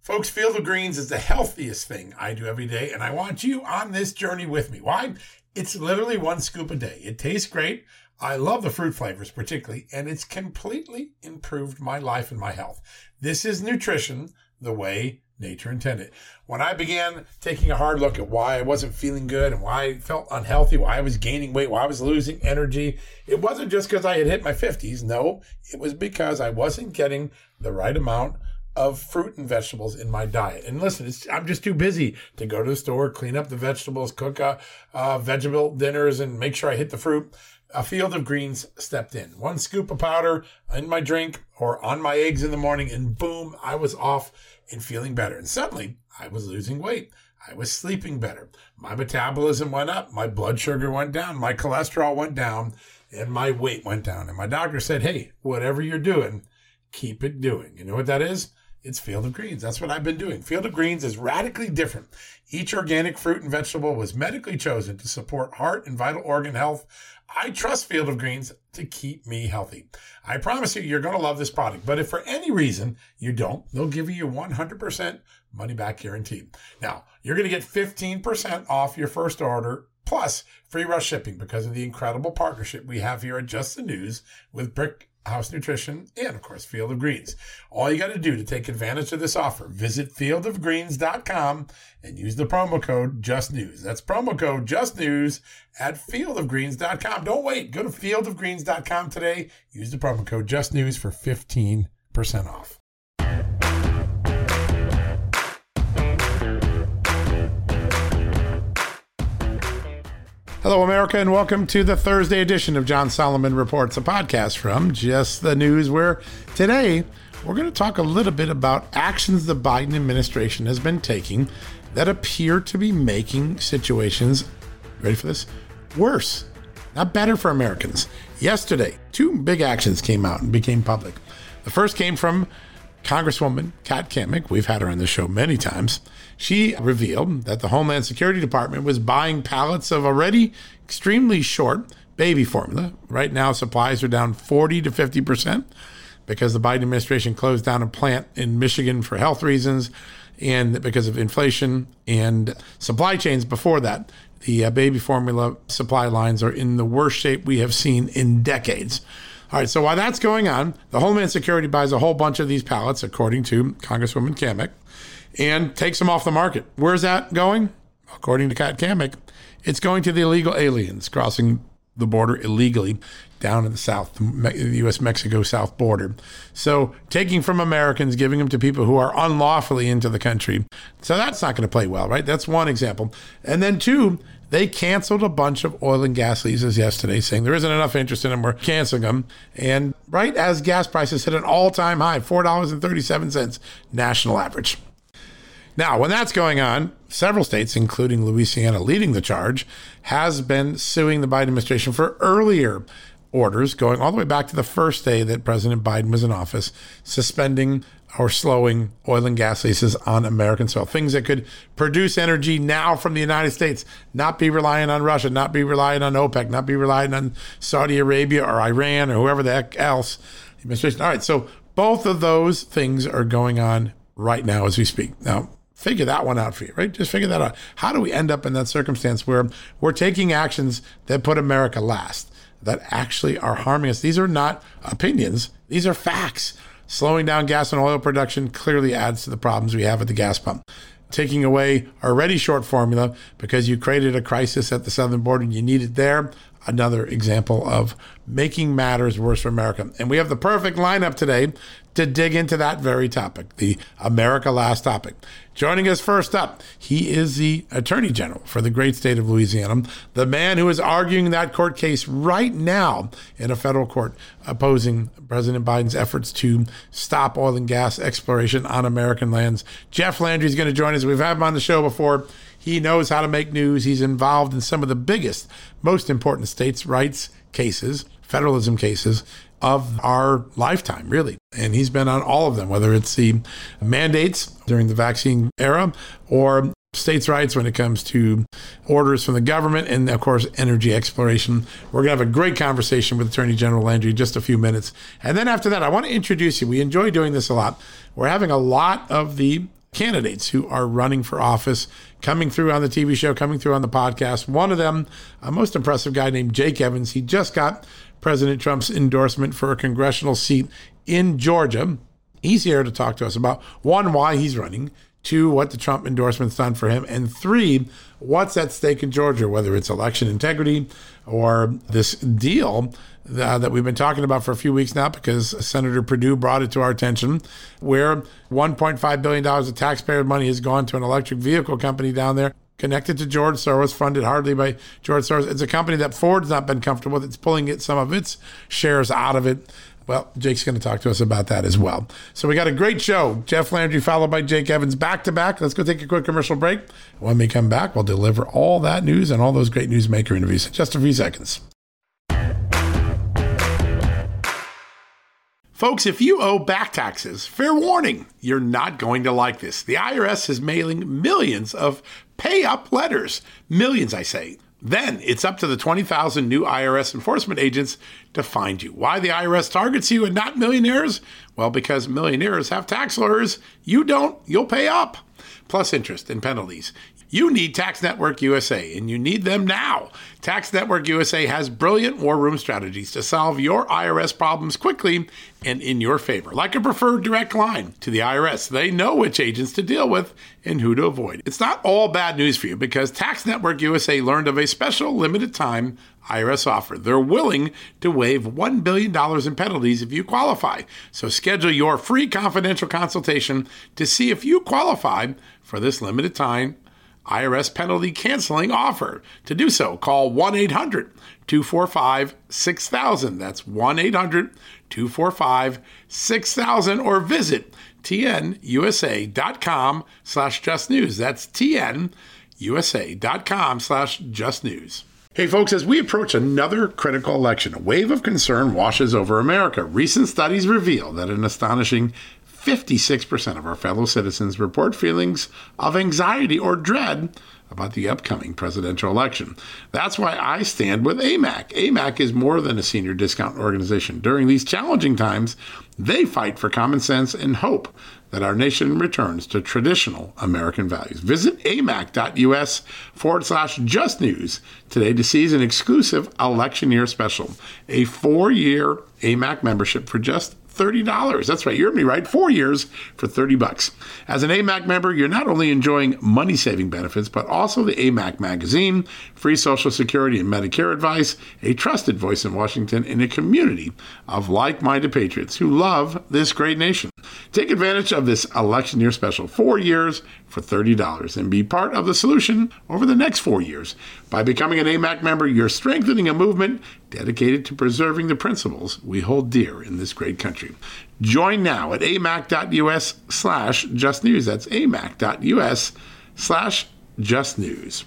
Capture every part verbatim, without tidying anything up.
Folks, Field of Greens is the healthiest thing I do every day, and I want you on this journey with me. Why? It's literally one scoop a day. It tastes great. I love the fruit flavors particularly, and it's completely improved my life and my health. This is nutrition the way nature intended. When I began taking a hard look at why I wasn't feeling good and why I felt unhealthy, why I was gaining weight, why I was losing energy, it wasn't just because I had hit my fifties. No, it was because I wasn't getting the right amount of fruit and vegetables in my diet. And listen, it's, I'm just too busy to go to the store, clean up the vegetables, cook uh, uh, vegetable dinners, and make sure I hit the fruit. A Field of Greens stepped in. One scoop of powder in my drink or on my eggs in the morning, and boom, I was off and feeling better. And suddenly, I was losing weight. I was sleeping better. My metabolism went up. My blood sugar went down. My cholesterol went down. And my weight went down. And my doctor said, hey, whatever you're doing, keep it doing. You know what that is? It's Field of Greens. That's what I've been doing. Field of Greens is radically different. Each organic fruit and vegetable was medically chosen to support heart and vital organ health. I trust Field of Greens to keep me healthy. I promise you, you're going to love this product. But if for any reason you don't, they'll give you your one hundred percent money back guarantee. Now, you're going to get fifteen percent off your first order plus free rush shipping because of the incredible partnership we have here at Just the News with Brick House Nutrition, and of course, Field of Greens. All you got to do to take advantage of this offer, visit field of greens dot com and use the promo code JUSTNEWS. That's promo code JUSTNEWS at field of greens dot com. Don't wait. Go to field of greens dot com today. Use the promo code JUSTNEWS for fifteen percent off. Hello, America, and welcome to the Thursday edition of John Solomon Reports, a podcast from Just the News, where today we're going to talk a little bit about actions the Biden administration has been taking that appear to be making situations, ready for this, worse, not better for Americans. Yesterday, two big actions came out and became public. The first came from Congresswoman Kat Cammack. We've had her on the show many times. She revealed that the Homeland Security Department was buying pallets of already extremely short baby formula. Right now, supplies are down forty to fifty percent because the Biden administration closed down a plant in Michigan for health reasons and because of inflation and supply chains before that. The uh, baby formula supply lines are in the worst shape we have seen in decades. All right, so while that's going on, the Homeland Security buys a whole bunch of these pallets, according to Congresswoman Cammack, and takes them off the market. Where's that going? According to Kat Cammack, it's going to the illegal aliens crossing the border illegally down in the south, the U S Mexico south border. So taking from Americans, giving them to people who are unlawfully into the country. So that's not going to play well, right? That's one example. And then two, they canceled a bunch of oil and gas leases yesterday, saying there isn't enough interest in them. We're canceling them. And right as gas prices hit an all-time high, four dollars and thirty-seven cents national average. Now, when that's going on, several states, including Louisiana leading the charge, has been suing the Biden administration for earlier orders going all the way back to the first day that President Biden was in office, suspending or slowing oil and gas leases on American soil. Things that could produce energy now from the United States, not be relying on Russia, not be relying on OPEC, not be relying on Saudi Arabia or Iran or whoever the heck else. Administration. All right, so both of those things are going on right now as we speak. Now, figure that one out for you, right? Just figure that out. How do we end up in that circumstance where we're taking actions that put America last, that actually are harming us? These are not opinions. These are facts. Slowing down gas and oil production clearly adds to the problems we have at the gas pump. Taking away already short formula because you created a crisis at the southern border and you need it there. Another example of making matters worse for America. And we have the perfect lineup today to dig into that very topic, the America Last topic. Joining us first up, he is the Attorney General for the great state of Louisiana, the man who is arguing that court case right now in a federal court opposing President Biden's efforts to stop oil and gas exploration on American lands. Jeff Landry is going to join us. We've had him on the show before. He knows how to make news. He's involved in some of the biggest, most important states' rights cases, federalism cases of our lifetime, really. And he's been on all of them, whether it's the mandates during the vaccine era or states' rights when it comes to orders from the government and, of course, energy exploration. We're going to have a great conversation with Attorney General Landry in just a few minutes. And then after that, I want to introduce you. We enjoy doing this a lot. We're having a lot of the candidates who are running for office, coming through on the T V show, coming through on the podcast. One of them, a most impressive guy named Jake Evans. He just got President Trump's endorsement for a congressional seat in Georgia. He's here to talk to us about, one, why he's running, two, what the Trump endorsement's done for him, and three, what's at stake in Georgia, whether it's election integrity or this deal uh, that we've been talking about for a few weeks now because Senator Perdue brought it to our attention, where one point five billion dollars of taxpayer money has gone to an electric vehicle company down there connected to George Soros, funded hardly by George Soros. It's a company that Ford's not been comfortable with. It's pulling it, some of its shares out of it. Well, Jake's going to talk to us about that as well. So we got a great show. Jeff Landry followed by Jake Evans back to back. Let's go take a quick commercial break. When we come back, we'll deliver all that news and all those great newsmaker interviews in just a few seconds. Folks, if you owe back taxes, fair warning, you're not going to like this. The I R S is mailing millions of pay-up letters. Millions, I say. Then it's up to the twenty thousand new I R S enforcement agents to find you. Why the I R S targets you and not millionaires? Well, because millionaires have tax lawyers. You don't, you'll pay up. Plus interest and penalties. You need Tax Network U S A, and you need them now. Tax Network U S A has brilliant war room strategies to solve your I R S problems quickly and in your favor. Like a preferred direct line to the I R S. They know which agents to deal with and who to avoid. It's not all bad news for you because Tax Network U S A learned of a special limited time I R S offer. They're willing to waive one billion dollars in penalties if you qualify. So schedule your free confidential consultation to see if you qualify for this limited time I R S penalty canceling offer. To do so, call one eight hundred two four five six thousand. That's one eight hundred two four five six thousand or visit tnusa.com slash just news. That's tnusa.com slash just news. Hey folks, as we approach another critical election, a wave of concern washes over America. Recent studies reveal that an astonishing fifty-six percent of our fellow citizens report feelings of anxiety or dread about the upcoming presidential election. That's why I stand with A M A C. A M A C is more than a senior discount organization. During these challenging times, they fight for common sense and hope that our nation returns to traditional American values. Visit amac.us forward slash just news today to seize an exclusive election year special, a four-year A M A C membership for just thirty dollars. That's right. You heard me right. Four years for thirty bucks. As an A M A C member, you're not only enjoying money-saving benefits, but also the A M A C magazine, free Social Security and Medicare advice, a trusted voice in Washington, and a community of like-minded patriots who love this great nation. Take advantage of this election year special, four years for thirty dollars, and be part of the solution over the next four years. By becoming an A M A C member, you're strengthening a movement dedicated to preserving the principles we hold dear in this great country. Join now at amac.us slash just news. That's amac.us slash just news.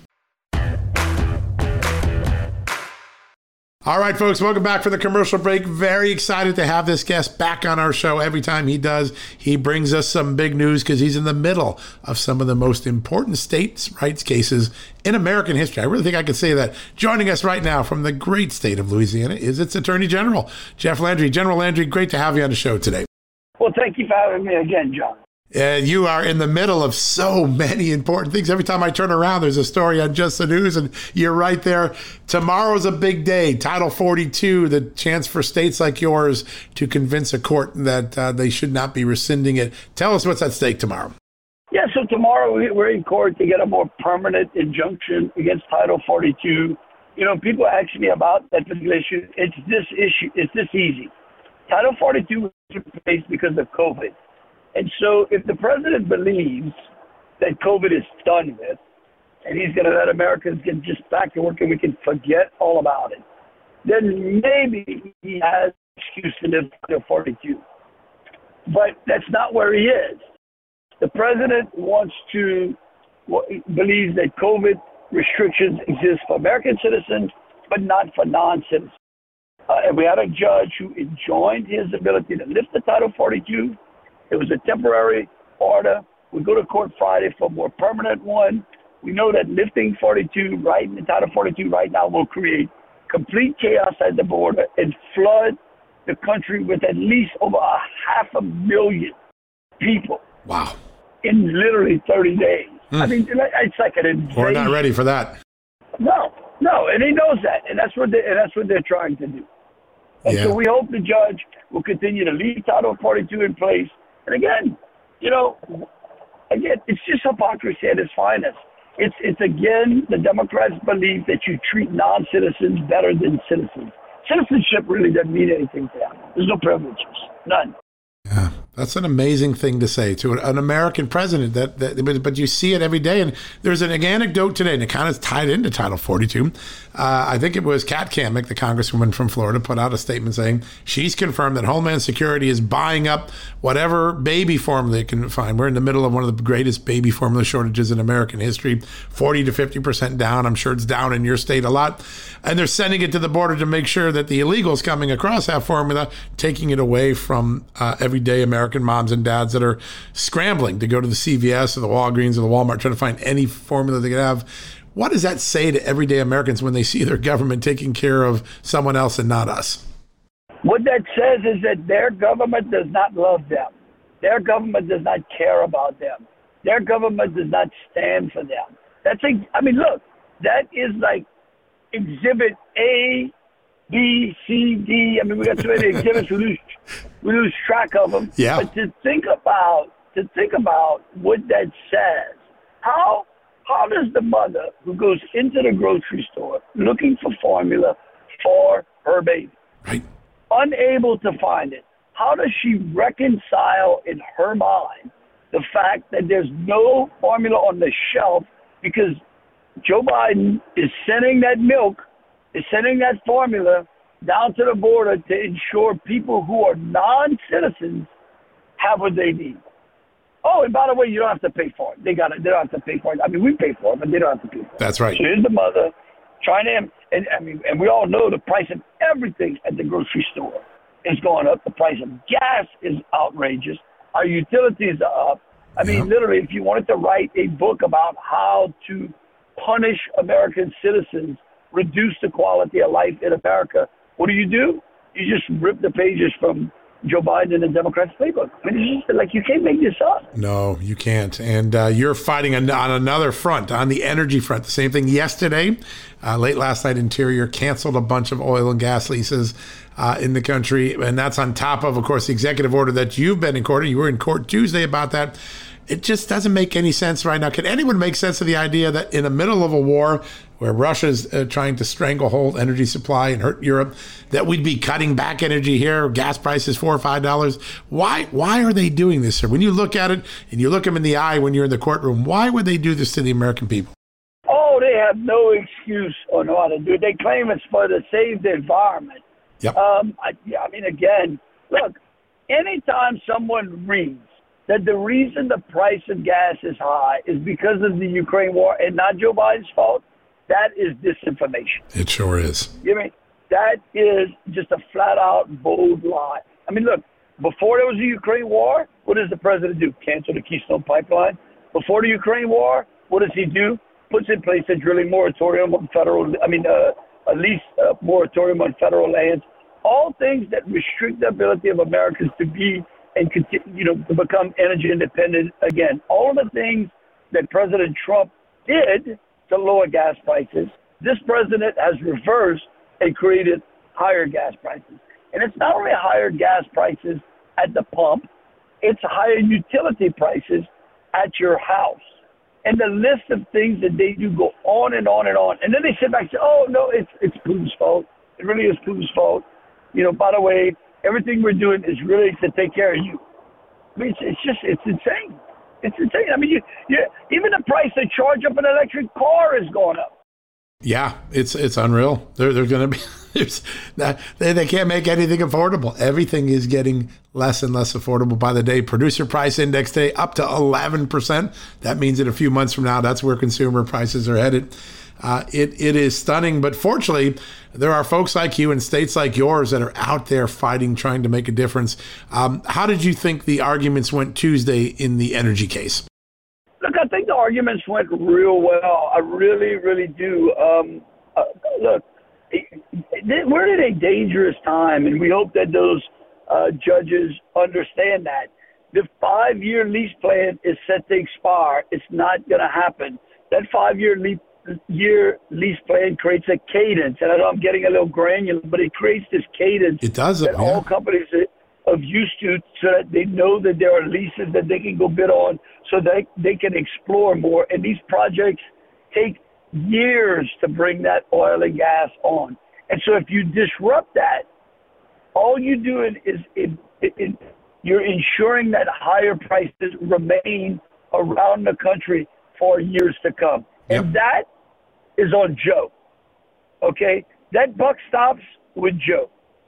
All right, folks, welcome back for the commercial break. Very excited to have this guest back on our show. Every time he does, he brings us some big news because he's in the middle of some of the most important states' rights cases in American history. I really think I could say that. Joining us right now from the great state of Louisiana is its Attorney General, Jeff Landry. General Landry, great to have you on the show today. Well, thank you for having me again, John. Uh, you are in the middle of so many important things. Every time I turn around, there's a story on Just the News, and you're right there. Tomorrow's a big day. Title forty-two, the chance for states like yours to convince a court that uh, they should not be rescinding it. Tell us what's at stake tomorrow. Yeah, so tomorrow we're in court to get a more permanent injunction against Title forty-two. You know, people ask me about that particular issue. It's this issue. It's this easy. Title forty-two was replaced because of COVID. And so if the president believes that COVID is done with, and he's going to let Americans get just back to work and we can forget all about it, then maybe he has an excuse to live Title forty-two. But that's not where he is. The president wants to, believes that COVID restrictions exist for American citizens, but not for non-citizens. Uh, and we had a judge who enjoined his ability to lift the Title forty-two. It was a temporary order. We go to court Friday for a more permanent one. We know that lifting forty-two, right, in the Title forty-two right now will create complete chaos at the border and flood the country with at least over a half a million people. Wow. in literally thirty days. Hmm. I mean, it's like an invasion. We're not ready for that. No, no, and he knows that, and that's what they, and that's what they're trying to do. And Yeah. so we hope the judge will continue to leave Title forty-two in place. And again, you know, again, it's just hypocrisy at its finest. It's it's again the Democrats believe that you treat non-citizens better than citizens. Citizenship really doesn't mean anything to them. There's no privileges, none. Yeah, that's an amazing thing to say to an American president. That, that but, but you see it every day. And there's an anecdote today, and it kind of tied into Title forty-two. Uh, I think it was Kat Cammack, the congresswoman from Florida, put out a statement saying she's confirmed that Homeland Security is buying up whatever baby formula they can find. We're in the middle of one of the greatest baby formula shortages in American history, forty to fifty percent down. I'm sure it's down in your state a lot. And they're sending it to the border to make sure that the illegals coming across that formula, taking it away from uh, everyday American moms and dads that are scrambling to go to the C V S or the Walgreens or the Walmart, trying to find any formula they could have. What does that say to everyday Americans when they see their government taking care of someone else and not us? What that says is that their government does not love them. Their government does not care about them. Their government does not stand for them. That's a, I mean, look, that is like exhibit A, B, C, D. I mean, we got so many exhibits, we lose, we lose track of them. Yeah. But to think about, to think about what that says, how, how does the mother who goes into the grocery store looking for formula for her baby, Right. unable to find it, how does she reconcile in her mind the fact that there's no formula on the shelf because Joe Biden is sending that milk, is sending that formula down to the border to ensure people who are non-citizens have what they need. Oh, and by the way, you don't have to pay for it. They got it. They don't have to pay for it. I mean, we pay for it, but they don't have to pay for it. That's right. So here's the mother trying to, and I mean, and we all know the price of everything at the grocery store is going up. The price of gas is outrageous. Our utilities are up. I mean, Yeah. literally, if you wanted to write a book about how to punish American citizens, reduce the quality of life in America, what do you do? You just rip the pages from Joe Biden and the Democrats' playbook. I mean, it's just like, you can't make this up. No, you can't. And uh, you're fighting on, on another front, on the energy front. The same thing yesterday. Uh, late last night, Interior canceled a bunch of oil and gas leases uh, in the country. And that's on top of, of course, the executive order that you've been in court. You were in court Tuesday about that. It just doesn't make any sense right now. Can anyone make sense of the idea that in the middle of a war where Russia's uh, trying to stranglehold energy supply and hurt Europe, that we'd be cutting back energy here, gas prices four or five dollars? Why? Why are they doing this, sir? When you look at it and you look them in the eye when you're in the courtroom, why would they do this to the American people? Oh, they have no excuse on how to do it. They claim it's for to save the environment. Yep. Um, I, yeah, I mean, again, look, anytime someone reads that the reason the price of gas is high is because of the Ukraine war and not Joe Biden's fault, that is disinformation. It sure is. You mean that is just a flat-out bold lie. I mean, look, before there was the Ukraine war, what does the president do? Cancel the Keystone Pipeline. Before the Ukraine war, what does he do? Puts in place a drilling moratorium on federal, I mean, uh, at least a moratorium on federal lands. All things that restrict the ability of Americans to be and continue, you know, to become energy independent again. All of the things that President Trump did to lower gas prices, this president has reversed and created higher gas prices. And it's not only higher gas prices at the pump, it's higher utility prices at your house. And the list of things that they do go on and on and on. And then they sit back and say, oh, no, it's it's Putin's fault. It really is Putin's fault. You know, by the way, everything we're doing is really to take care of you. I mean, it's, it's just, it's insane. It's insane. I mean, you, you, even the price to charge up an electric car is going up. Yeah, it's it's unreal. They're they're going to be there's they they can't make anything affordable. Everything is getting less and less affordable by the day. Producer price index today up to eleven percent. That means in a few months from now, that's where consumer prices are headed. Uh, it it is stunning, but fortunately, there are folks like you in states like yours that are out there fighting, trying to make a difference. Um, how did you think the arguments went Tuesday in the energy case? Look, I think the arguments went real well. I really, really do. Um, uh, look, we're in a dangerous time, and we hope that those uh, judges understand that. The five-year lease plan is set to expire. It's not going to happen. That five-year lease year lease plan creates a cadence, and I know I'm getting a little granular, but it creates this cadence it does, that yeah. all companies are used to, so that they know that there are leases that they can go bid on, so that they can explore more. And these projects take years to bring that oil and gas on. And so if you disrupt that, all you're doing is it, it, it, you're ensuring that higher prices remain around the country for years to come. Yep. And that is on Joe. Okay? That buck stops with Joe.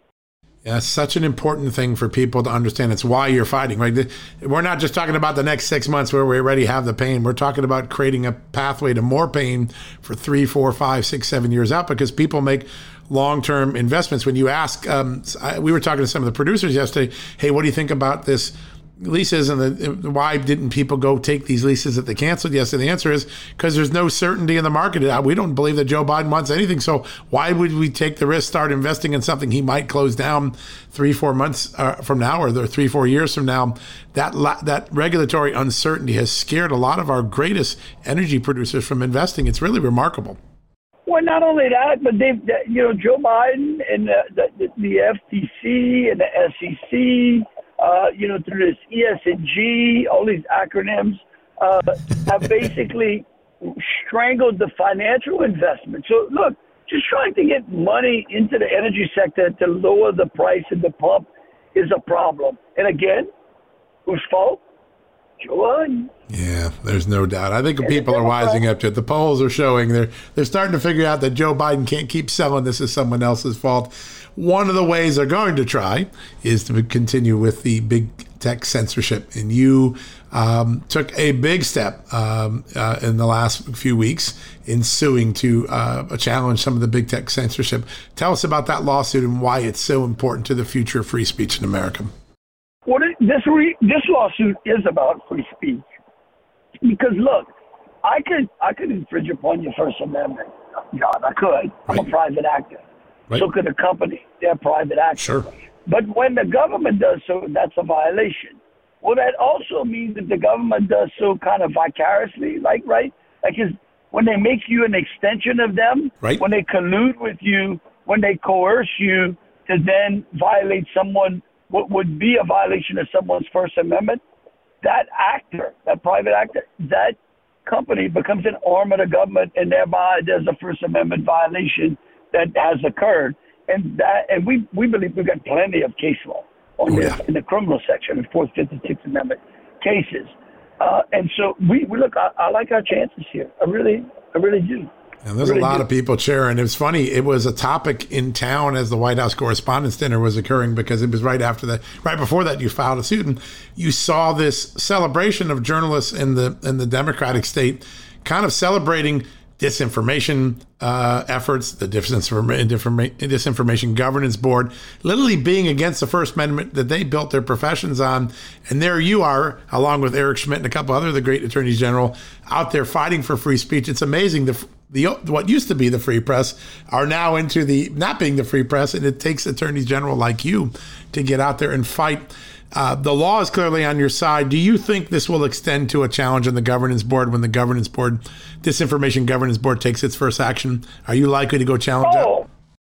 Yeah, it's such an important thing for people to understand. It's why you're fighting, right? We're not just talking about the next six months where we already have the pain. We're talking about creating a pathway to more pain for three, four, five, six, seven years out, because people make long-term investments. When you ask, um, I, we were talking to some of the producers yesterday, hey, what do you think about this leases, and the, why didn't people go take these leases that they canceled yesterday? The answer is because there's no certainty in the market. We don't believe that Joe Biden wants anything. So why would we take the risk, start investing in something he might close down three, four months uh, from now, or the three, four years from now? That that regulatory uncertainty has scared a lot of our greatest energy producers from investing. It's really remarkable. Well, not only that, but they've, you know, Joe Biden and the, the, the F T C and the S E C, Uh, you know, through this E S G, all these acronyms, uh, have basically strangled the financial investment. So, look, just trying to get money into the energy sector to lower the price at the pump is a problem. And again, whose fault? Joe Biden. Yeah, there's no doubt. I think people are wising up to it. The polls are showing they're they're starting to figure out that Joe Biden can't keep selling this as someone else's fault. One of the ways they're going to try is to continue with the big tech censorship. And you um, took a big step um, uh, in the last few weeks in suing to uh, challenge some of the big tech censorship. Tell us about that lawsuit and why it's so important to the future of free speech in America. What it, this re, this lawsuit is about free speech, because look, I could I could infringe upon your First Amendment, John. I could. I'm Right. a private actor. Right. So could a company. They're private actors. Sure. But when the government does so, that's a violation. Well, that also means that the government does so kind of vicariously, like right, like is when they make you an extension of them, Right. when they collude with you, when they coerce you to then violate someone. What would be a violation of someone's First Amendment, that actor, that private actor, that company becomes an arm of the government, and thereby there's a First Amendment violation that has occurred. And that, and we, we believe we've got plenty of case law on Oh, this yeah. in the criminal section of Fourth, Fifth, and Sixth Amendment cases. Uh, and so we, we look, I, I like our chances here. I really, I really do. And there's Really a lot do. of people cheering. It was funny. It was a topic in town as the White House Correspondents' Dinner was occurring, because it was right after that, right before that, you filed a suit, and you saw this celebration of journalists in the in the Democratic state, kind of celebrating disinformation uh, efforts, the disinformation, disinformation governance board, literally being against the First Amendment that they built their professions on. And there you are, along with Eric Schmidt and a couple other of the great attorneys general, out there fighting for free speech. It's amazing. The the what used to be the free press are now into the not being the free press, and it takes attorneys general like you to get out there and fight. Uh, the law is clearly on your side. Do you think this will extend to a challenge on the governance board when the governance board, disinformation governance board, takes its first action? Are you likely to go challenge Oh,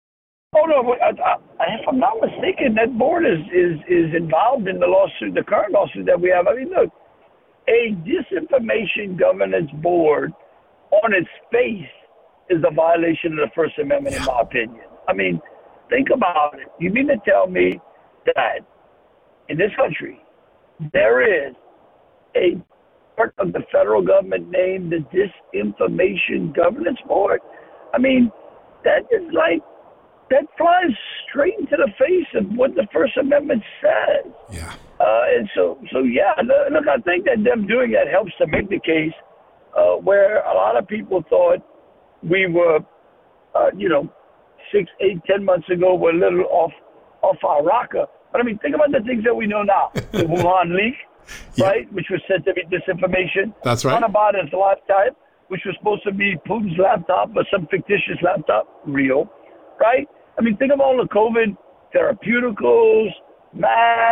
oh no! I, I, if I'm not mistaken, that board is, is is involved in the lawsuit, the current lawsuit that we have. I mean, look, a disinformation governance board on its face is a violation of the First Amendment, in my opinion. I mean, think about it. You mean to tell me that in this country there is a part of the federal government named the Disinformation Governance Board? I mean, that is like, that flies straight into the face of what the First Amendment says. Yeah. Uh, and so, so yeah, look, I think that them doing that helps to make the case uh, where a lot of people thought we were, uh, you know, six, eight, ten months ago, were a little off, off our rocker. But I mean, think about the things that we know now. The Wuhan leak, Yep. right, which was said to be disinformation. That's right. Hunter Biden's laptop, which was supposed to be Putin's laptop, but some fictitious laptop, real, right? I mean, think of all the COVID therapeuticals, masks,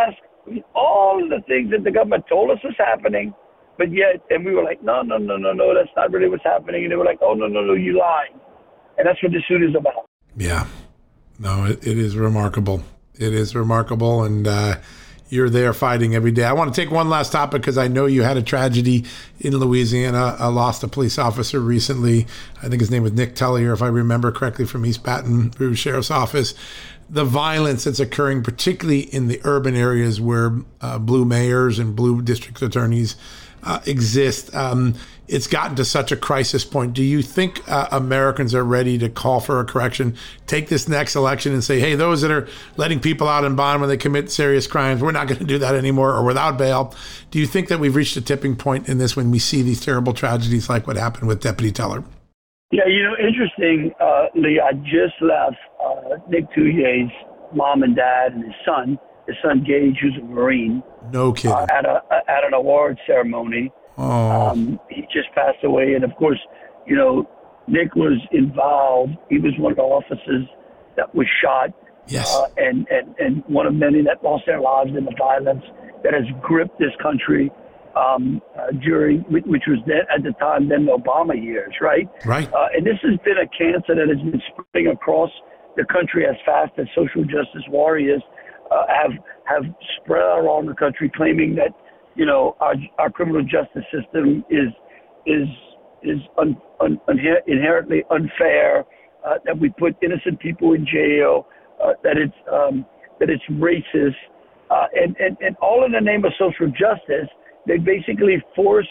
I mean, all of the things that the government told us was happening, but yet, and we were like, no, no, no, no, no, that's not really what's happening. And they were like, oh, no, no, no, you lied. And that's what this suit is about. Yeah. No, it, it is remarkable. It is remarkable. And uh, you're there fighting every day. I want to take one last topic because I know you had a tragedy in Louisiana. I lost a police officer recently. I think his name was Nick Tellier, if I remember correctly, from East Baton Rouge Sheriff's Office. The violence that's occurring, particularly in the urban areas where uh, blue mayors and blue district attorneys uh, exist, um, it's gotten to such a crisis point. Do you think uh, Americans are ready to call for a correction, take this next election and say, hey, those that are letting people out in bond when they commit serious crimes, we're not going to do that anymore, or without bail? Do you think that we've reached a tipping point in this when we see these terrible tragedies like what happened with Deputy Teller? Yeah, you know, interesting, uh, Lee, I just left uh, Nick Tellier's mom and dad and his son, his son Gage, who's a Marine. No kidding. Uh, at, a, at an award ceremony. Oh. Um, he just passed away. And, of course, you know, Nick was involved. He was one of the officers that was shot. Yes. Uh, and, and, and one of many that lost their lives in the violence that has gripped this country. Um, uh, during, which was then, at the time, then the Obama years, right? Right. Uh, and this has been a cancer that has been spreading across the country as fast as social justice warriors uh, have have spread around the country, claiming that, you know, our our criminal justice system is is is un, un, inher- inherently unfair, uh, that we put innocent people in jail, uh, that it's um, that it's racist, uh, and, and and all in the name of social justice. They basically forced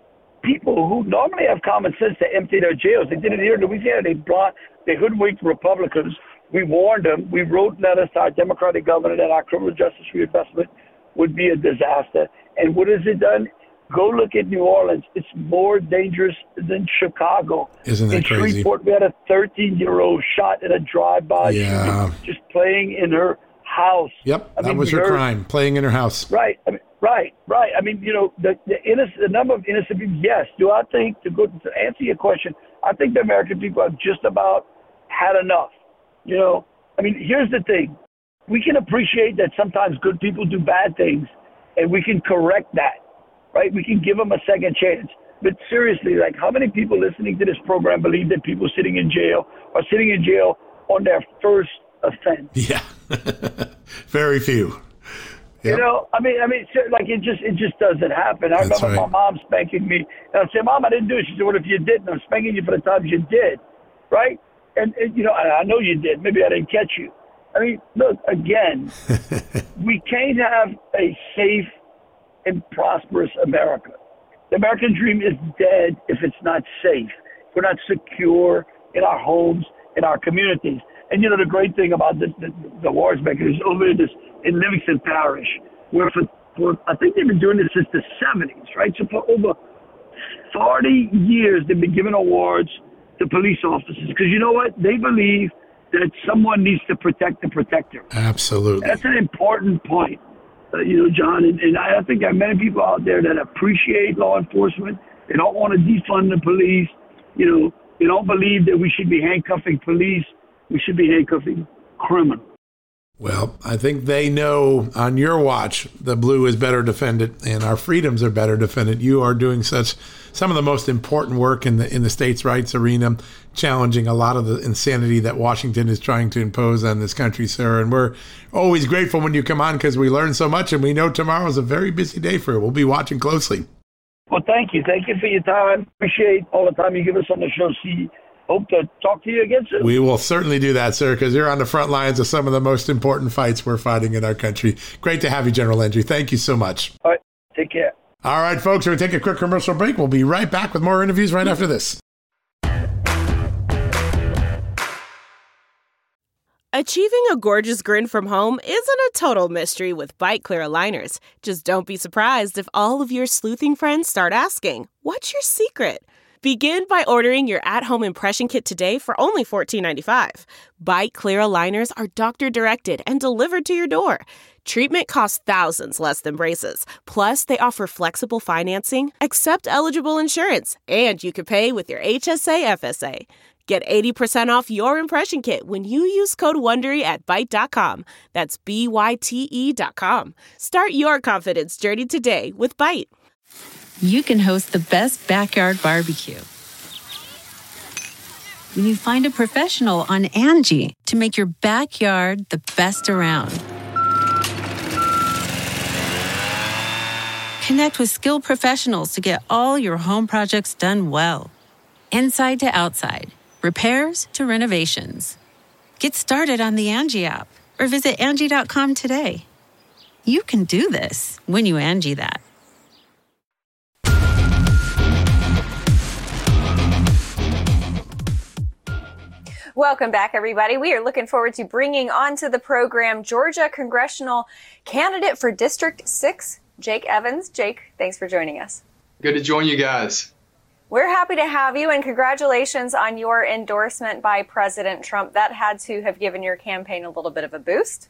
people who normally have common sense to empty their jails. They did it here in Louisiana. They brought, they hoodwinked Republicans. We warned them. We wrote letters to our Democratic governor that our criminal justice reinvestment would be a disaster. And what has it done? Go look at New Orleans. It's more dangerous than Chicago. Isn't that in crazy? In Shreveport, we had a thirteen-year-old shot in a drive-by yeah. shooting, just playing in her house. Yep, I that mean, was her heard, crime, playing in her house. Right. I mean, Right, right. I mean, you know, the the, innocent, the number of innocent people, yes. Do I think, to go to answer your question, I think the American people have just about had enough. You know, I mean, here's the thing. We can appreciate that sometimes good people do bad things, and we can correct that, right? We can give them a second chance. But seriously, like, how many people listening to this program believe that people sitting in jail are sitting in jail on their first offense? Yeah, very few. Yep. You know, I mean, I mean, like it just it just doesn't happen. I That's remember right. my mom spanking me, and I'm saying, "Mom, I didn't do it." She said, "What if you did?" And I'm spanking you for the times you did, right? And, and you know, I, I know you did. Maybe I didn't catch you. I mean, look again. We can't have a safe and prosperous America. The American dream is dead if it's not safe. If we're not secure in our homes, in our communities. And, you know, the great thing about the, the, the wars mechanism over in, this, in Livingston Parish, where for, for, I think they've been doing this since the seventies, right? So for over forty years, they've been giving awards to police officers. Because you know what? They believe that someone needs to protect the protector. Absolutely. That's an important point, uh, you know, John. And, and I think there are many people out there that appreciate law enforcement. They don't want to defund the police. You know, they don't believe that we should be handcuffing police. We should be handcuffing criminals. Well, I think they know on your watch the blue is better defended and our freedoms are better defended. You are doing such some of the most important work in the in the states' rights arena, challenging a lot of the insanity that Washington is trying to impose on this country, sir. And we're always grateful when you come on because we learn so much, and we know tomorrow is a very busy day for you. We'll be watching closely. Well, thank you. Thank you for your time. Appreciate all the time you give us on the show. See, hope to talk to you again soon. We will certainly do that, sir, because you're on the front lines of some of the most important fights we're fighting in our country. Great to have you, General Landry. Thank you so much. All right. Take care. All right, folks, we're going to take a quick commercial break. We'll be right back with more interviews right after this. Achieving a gorgeous grin from home isn't a total mystery with Byte Clear aligners. Just don't be surprised if all of your sleuthing friends start asking, "What's your secret?" Begin by ordering your at-home impression kit today for only fourteen ninety-five dollars. Byte Clear aligners are doctor-directed and delivered to your door. Treatment costs thousands less than braces. Plus, they offer flexible financing, accept eligible insurance, and you can pay with your H S A F S A. Get eighty percent off your impression kit when you use code WONDERY at Byte dot com. That's B Y T E dot com. Start your confidence journey today with Byte. You can host the best backyard barbecue when you find a professional on Angie to make your backyard the best around. Connect with skilled professionals to get all your home projects done well. Inside to outside, repairs to renovations. Get started on the Angie app or visit Angie dot com today. You can do this when you Angie that. Welcome back, everybody. We are looking forward to bringing onto the program Georgia congressional candidate for District six, Jake Evans. Jake, thanks for joining us. Good to join you guys. We're happy to have you, and congratulations on your endorsement by President Trump. That had to have given your campaign a little bit of a boost.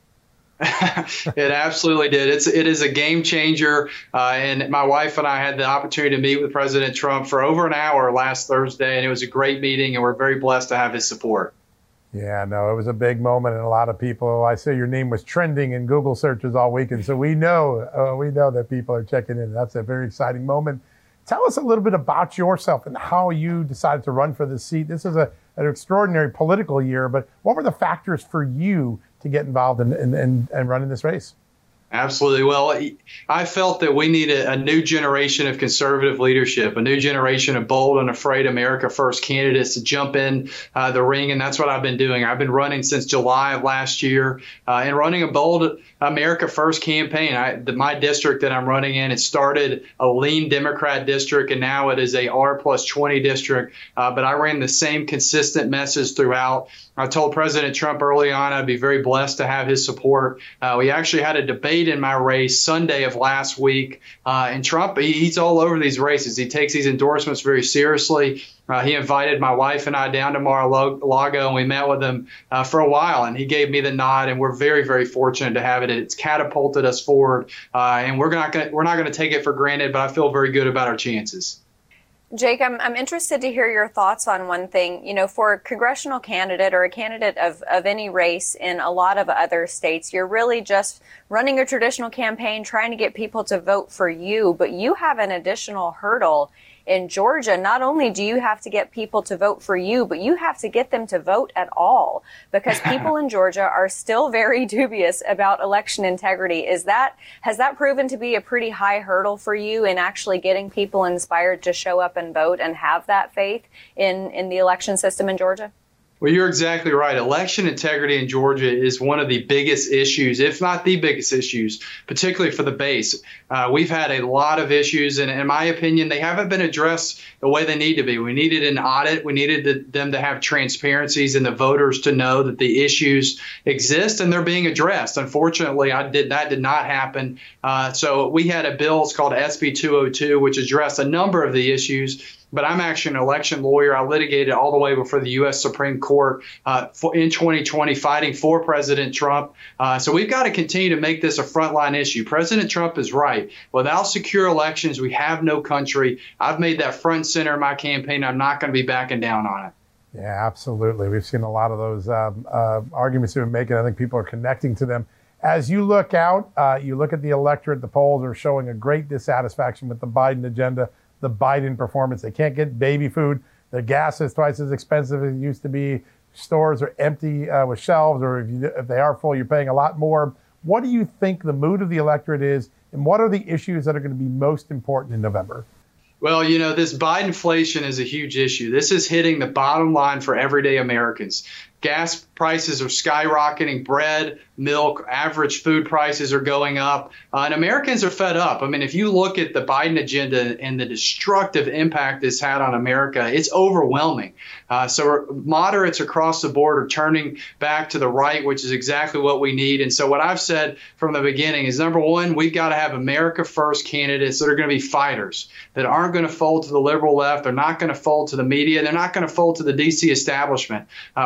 It absolutely did. It's it is a game changer. Uh, and my wife and I had the opportunity to meet with President Trump for over an hour last Thursday, and it was a great meeting, and we're very blessed to have his support. Yeah, no, it was a big moment, and a lot of people. I say your name was trending in Google searches all weekend, so we know uh, we know that people are checking in. That's a very exciting moment. Tell us a little bit about yourself and how you decided to run for this seat. This is a, an extraordinary political year, but what were the factors for you to get involved in, in, in, in running this race? Absolutely. Well, I felt that we need a, a new generation of conservative leadership, a new generation of bold and afraid America First candidates to jump in uh, the ring. And that's what I've been doing. I've been running since July of last year uh, and running a bold America First campaign. I, the, my district that I'm running in, it started a lean Democrat district, and now it is a R plus twenty district. Uh, but I ran the same consistent message throughout. I told President Trump early on I'd be very blessed to have his support. Uh, we actually had a debate in my race Sunday of last week. Uh, and Trump, he, he's all over these races. He takes these endorsements very seriously. Uh, he invited my wife and I down to Mar-a-Lago, and we met with him uh, for a while, and he gave me the nod, and we're very, very fortunate to have it. It's catapulted us forward, uh, and we're not going we're not going to take it for granted, but I feel very good about our chances. Jake, I'm, I'm interested to hear your thoughts on one thing. You know, for a congressional candidate or a candidate of, of any race in a lot of other states, you're really just running a traditional campaign, trying to get people to vote for you, but you have an additional hurdle in Georgia. Not only do you have to get people to vote for you, but you have to get them to vote at all, because people in Georgia are still very dubious about election integrity. Is that, has that proven to be a pretty high hurdle for you in actually getting people inspired to show up and vote and have that faith in, in the election system in Georgia? Well, you're exactly right. Election integrity in Georgia is one of the biggest issues, if not the biggest issues, particularly for the base. Uh, we've had a lot of issues, and in my opinion, they haven't been addressed the way they need to be. We needed an audit. We needed the, them to have transparencies and the voters to know that the issues exist and they're being addressed. Unfortunately, I did that did not happen. Uh, so we had a bill, it's called S B two oh two, which addressed a number of the issues. But I'm actually an election lawyer. I litigated all the way before the U S Supreme Court uh, for, in twenty twenty, fighting for President Trump. Uh, so we've got to continue to make this a frontline issue. President Trump is right. Without secure elections, we have no country. I've made that front and center of my campaign. I'm not going to be backing down on it. Yeah, absolutely. We've seen a lot of those um, uh, arguments you've been making. I think people are connecting to them. As you look out, uh, you look at the electorate, the polls are showing a great dissatisfaction with the Biden agenda, the Biden performance. They can't get baby food. Their gas is twice as expensive as it used to be. Stores are empty uh, with shelves, or if, you, if they are full, you're paying a lot more. What do you think the mood of the electorate is, and what are the issues that are going to be most important in November? Well, you know, this Bidenflation is a huge issue. This is hitting the bottom line for everyday Americans. Gas prices are skyrocketing, bread, milk, average food prices are going up, uh, and Americans are fed up. I mean, if you look at the Biden agenda and the destructive impact it's had on America, it's overwhelming. Uh, so moderates across the board are turning back to the right, which is exactly what we need. And so what I've said from the beginning is, number one, we've got to have America First candidates that are going to be fighters, that aren't going to fold to the liberal left. They're not going to fold to the media. They're not going to fold to the D C establishment. Uh, we need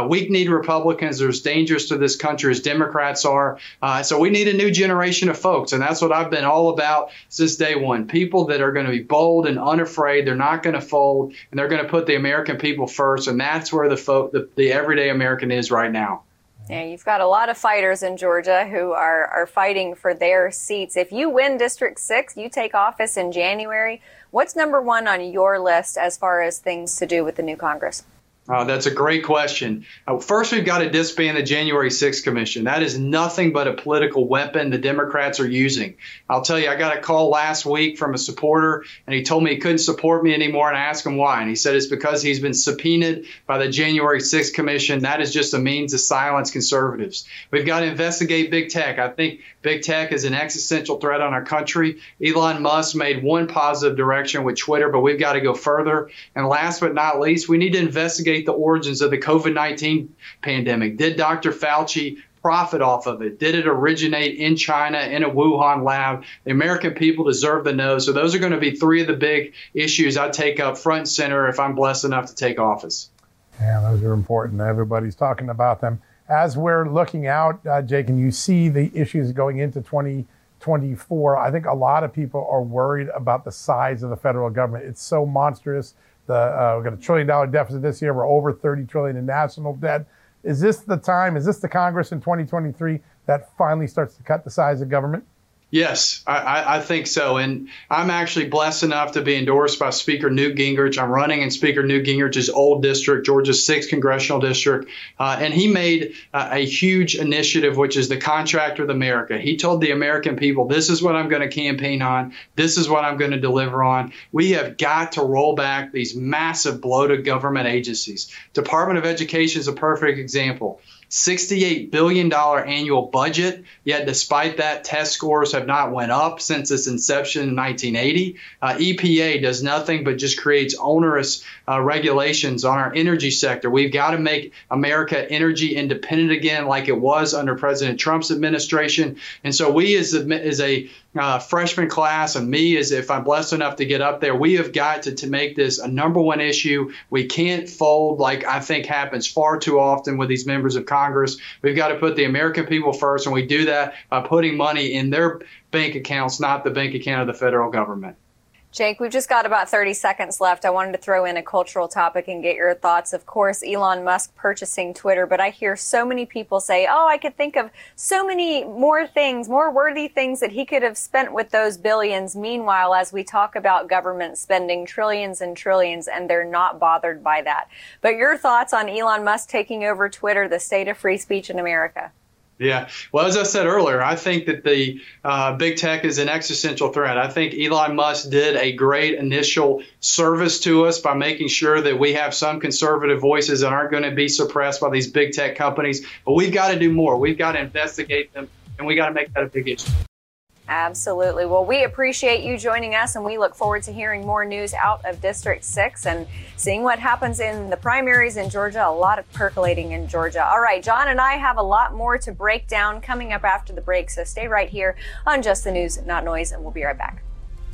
need Republicans. They're as dangerous to this country as Democrats are. Uh, so we need a new generation of folks. And that's what I've been all about since day one. People that are going to be bold and unafraid. They're not going to fold, and they're going to put the American people first. And that's where the, fo- the, the everyday American is right now. Yeah, you've got a lot of fighters in Georgia who are, are fighting for their seats. If you win District six, you take office in January. What's number one on your list as far as things to do with the new Congress? Uh, that's a great question. Uh, first, we've got to disband the January sixth Commission. That is nothing but a political weapon the Democrats are using. I'll tell you, I got a call last week from a supporter, and he told me he couldn't support me anymore, and I asked him why. And he said it's because he's been subpoenaed by the January sixth Commission. That is just a means to silence conservatives. We've got to investigate big tech. I think big tech is an existential threat on our country. Elon Musk made one positive direction with Twitter, but we've got to go further. And last but not least, we need to investigate the origins of the COVID nineteen pandemic. Did Doctor Fauci profit off of it? Did it originate in China in a Wuhan lab? The American people deserve to know. So those are going to be three of the big issues I take up front and center if I'm blessed enough to take office. Yeah, those are important. Everybody's talking about them. As we're looking out, uh, Jake, and you see the issues going into twenty twenty-four, I think a lot of people are worried about the size of the federal government. It's so monstrous. The, uh, we've got a trillion dollar deficit this year. We're over thirty trillion in national debt. Is this the time? Is this the Congress in twenty twenty-three that finally starts to cut the size of government? Yes, I, I think so. And I'm actually blessed enough to be endorsed by Speaker Newt Gingrich. I'm running in Speaker Newt Gingrich's old district, Georgia's sixth congressional district. Uh, and he made uh, a huge initiative, which is the Contract with America. He told the American people, this is what I'm going to campaign on. This is what I'm going to deliver on. We have got to roll back these massive bloated government agencies. Department of Education is a perfect example. sixty-eight billion dollars annual budget, yet despite that, test scores have not went up since its inception in nineteen eighty. Uh, E P A does nothing but just creates onerous uh, regulations on our energy sector. We've got to make America energy independent again like it was under President Trump's administration. And so we as a, as a uh, freshman class, and me as if I'm blessed enough to get up there, we have got to, to make this a number one issue. We can't fold like I think happens far too often with these members of Congress. We've got to put the American people first, and we do that by putting money in their bank accounts, not the bank account of the federal government. Jake, we've just got about thirty seconds left. I wanted to throw in a cultural topic and get your thoughts. Of course, Elon Musk purchasing Twitter, but I hear so many people say, oh, I could think of so many more things, more worthy things that he could have spent with those billions. Meanwhile, as we talk about government spending trillions and trillions, and they're not bothered by that. But your thoughts on Elon Musk taking over Twitter, the state of free speech in America? Yeah. Well, as I said earlier, I think that the uh, big tech is an existential threat. I think Elon Musk did a great initial service to us by making sure that we have some conservative voices that aren't going to be suppressed by these big tech companies. But we've got to do more. We've got to investigate them, and we got to make that a big issue. Absolutely. Well, we appreciate you joining us, and we look forward to hearing more news out of District six and seeing what happens in the primaries in Georgia. A lot of percolating in Georgia. All right, John and I have a lot more to break down coming up after the break, so stay right here on Just the News, Not Noise, and we'll be right back.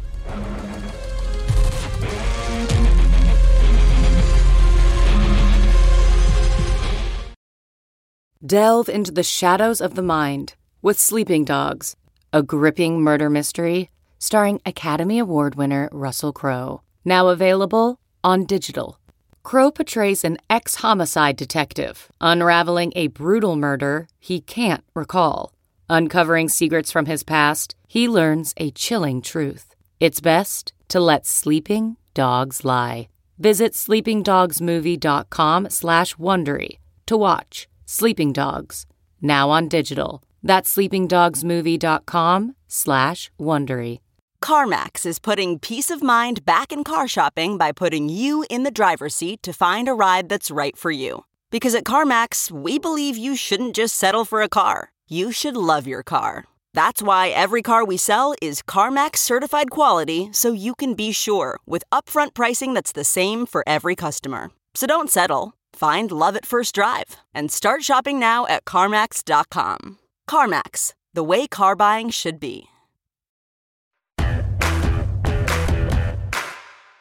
Delve into the shadows of the mind with Sleeping Dogs, a gripping murder mystery starring Academy Award winner Russell Crowe. Now available on digital. Crowe portrays an ex-homicide detective unraveling a brutal murder he can't recall. Uncovering secrets from his past, he learns a chilling truth. It's best to let sleeping dogs lie. Visit sleepingdogsmovie.com slash Wondery to watch Sleeping Dogs, now on digital. That's sleepingdogsmovie.com slash Wondery. CarMax is putting peace of mind back in car shopping by putting you in the driver's seat to find a ride that's right for you. Because at CarMax, we believe you shouldn't just settle for a car. You should love your car. That's why every car we sell is CarMax certified quality, so you can be sure with upfront pricing that's the same for every customer. So don't settle. Find love at first drive and start shopping now at CarMax dot com. CarMax, the way car buying should be.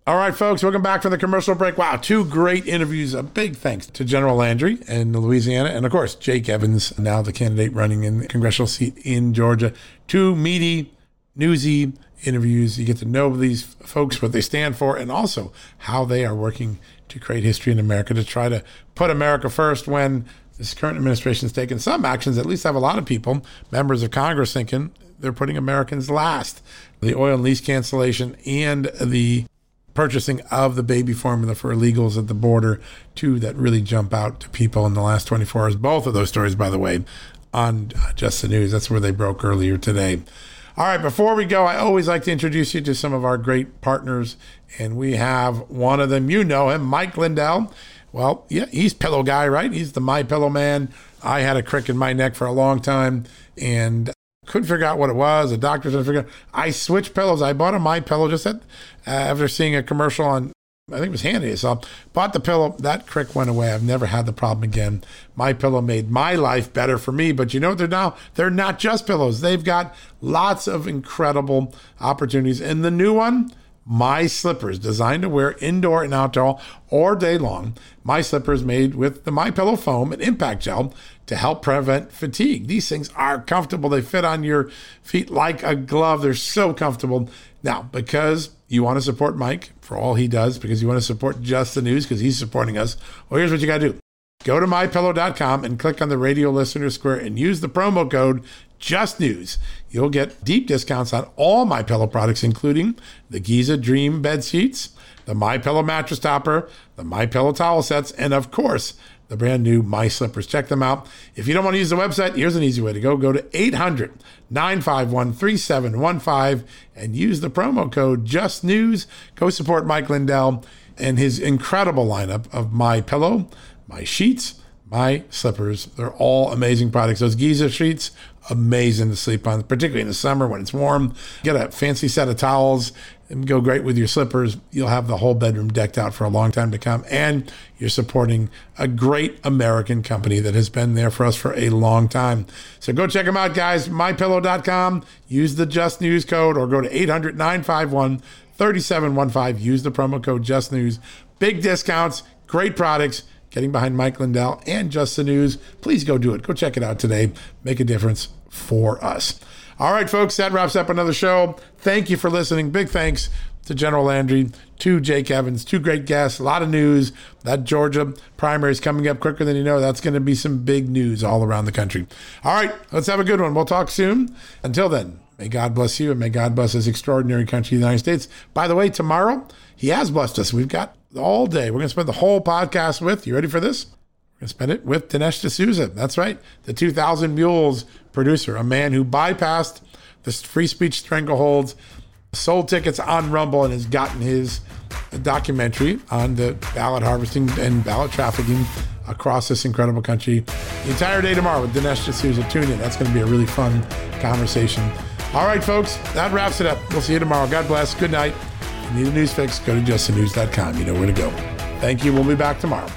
All right, folks, welcome back from the commercial break. Wow, two great interviews. A big thanks to General Landry in Louisiana, and of course, Jake Evans, now the candidate running in the congressional seat in Georgia. Two meaty, newsy interviews. You get to know these folks, what they stand for, and also how they are working to create history in America, to try to put America first when this current administration has taken some actions. At least have a lot of people, members of Congress, thinking they're putting Americans last. The oil and lease cancellation and the purchasing of the baby formula for illegals at the border, two that really jump out to people in the last twenty-four hours. Both of those stories, by the way, on Just the News. That's where they broke earlier today. All right, before we go, I always like to introduce you to some of our great partners, and we have one of them. You know him, Mike Lindell. Well, yeah, he's pillow guy, right? He's the My Pillow man. I had a crick in my neck for a long time, and couldn't figure out what it was. The doctor couldn't figure out. I switched pillows. I bought a My Pillow just at, uh, after seeing a commercial on, I think it was Handy. So bought the pillow. That crick went away. I've never had the problem again. My Pillow made my life better for me. But you know what they're now? They're not just pillows. They've got lots of incredible opportunities. And the new one, My Slippers, designed to wear indoor and outdoor or day long. My Slippers made with the My Pillow foam and impact gel to help prevent fatigue. These things are comfortable. They fit on your feet like a glove. They're so comfortable. Now, because you want to support Mike for all he does, because you want to support Just the News because he's supporting us, well, here's what you got to do. Go to my pillow dot com and click on the radio listener square and use the promo code JUSTNEWS. You'll get deep discounts on all My Pillow products, including the Giza Dream bed sheets, the My Pillow mattress topper, the My Pillow towel sets, and of course, the brand new My Slippers. Check them out. If you don't want to use the website, here's an easy way to go. Go to eight hundred, nine five one, three seven one five and use the promo code JUSTNEWS. Go support Mike Lindell and his incredible lineup of My Pillow, My Sheets, My Slippers. They're all amazing products. Those Giza sheets, amazing to sleep on, particularly in the summer when it's warm. Get a fancy set of towels and go great with your slippers. You'll have the whole bedroom decked out for a long time to come. And you're supporting a great American company that has been there for us for a long time. So go check them out, guys. my pillow dot com. Use the Just News code or go to eight hundred, nine five one, three seven one five. Use the promo code JustNews. Big discounts, great products. Getting behind Mike Lindell and Just the News. Please go do it. Go check it out today. Make a difference for us. All right, folks, that wraps up another show. Thank you for listening. Big thanks to General Landry, to Jake Evans, two great guests, a lot of news. That Georgia primary is coming up quicker than you know. That's going to be some big news all around the country. All right, let's have a good one. We'll talk soon. Until then, may God bless you and may God bless this extraordinary country, the United States. By the way, tomorrow, he has blessed us. We've got all day. We're going to spend the whole podcast with, you ready for this? We're going to spend it with Dinesh D'Souza. That's right. The two thousand Mules producer, a man who bypassed the free speech strangleholds, sold tickets on Rumble, and has gotten his documentary on the ballot harvesting and ballot trafficking across this incredible country. The entire day tomorrow with Dinesh D'Souza. Tune in. That's going to be a really fun conversation. All right, folks, that wraps it up. We'll see you tomorrow. God bless. Good night. If you need a news fix, go to just the news dot com. You know where to go. Thank you. We'll be back tomorrow.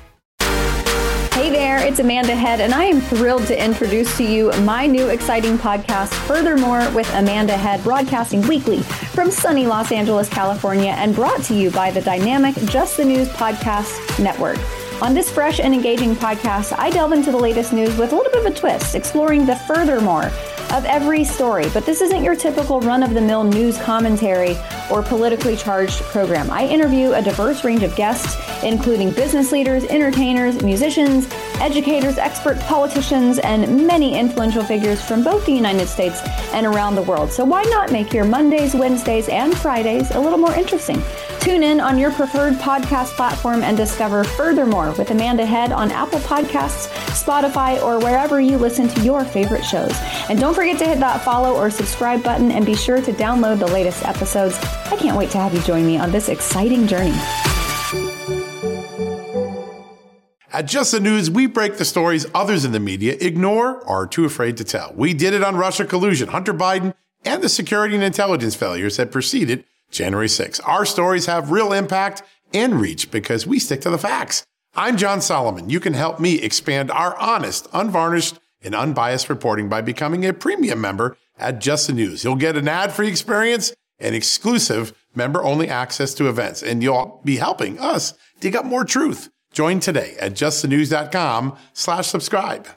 Hey there, it's Amanda Head, and I am thrilled to introduce to you my new exciting podcast, Furthermore with Amanda Head, broadcasting weekly from sunny Los Angeles, California, and brought to you by the dynamic Just the News Podcast Network. On this fresh and engaging podcast, I delve into the latest news with a little bit of a twist, exploring the furthermore of every story. But this isn't your typical run-of-the-mill news commentary or politically charged program. I interview a diverse range of guests, including business leaders, entertainers, musicians, educators, experts, politicians, and many influential figures from both the United States and around the world. So why not make your Mondays, Wednesdays, and Fridays a little more interesting? Tune in on your preferred podcast platform and discover Furthermore with Amanda Head on Apple Podcasts, Spotify, or wherever you listen to your favorite shows. And don't forget to hit that follow or subscribe button and be sure to download the latest episodes. I can't wait to have you join me on this exciting journey. At Just the News, we break the stories others in the media ignore or are too afraid to tell. We did it on Russia collusion, Hunter Biden, and the security and intelligence failures that preceded January sixth. Our stories have real impact and reach because we stick to the facts. I'm John Solomon. You can help me expand our honest, unvarnished, and unbiased reporting by becoming a premium member at Just the News. You'll get an ad-free experience and exclusive member-only access to events, and you'll be helping us dig up more truth. Join today at justthenews.com slash subscribe.